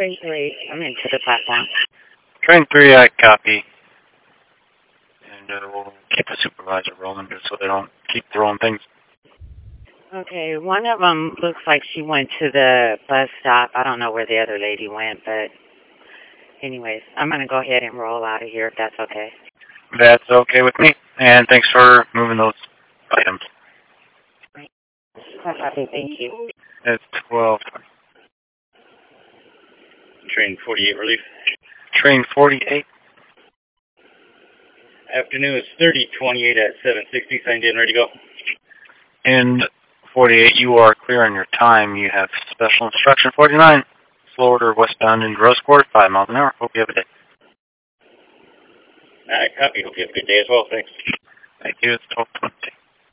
Train 3, I'm into the platform. Train 3, I copy. And we'll keep the supervisor rolling just so they don't keep throwing things. Okay, one of them looks like she went to the bus stop. I don't know where the other lady went, but anyways, I'm going to go ahead and roll out of here if that's okay. That's okay with me. And thanks for moving those items. Okay, thank you. It's 12. Train 48 relief. Train 48. Afternoon is 3028 at 760. Signed in, ready to go. And 48, you are clear on your time. You have special instruction 49. Florida westbound in Rose Quarter, 5 miles an hour. Hope you have a day. All right, copy. Hope you have a good day as well. Thanks. Thank you. It's 12:20.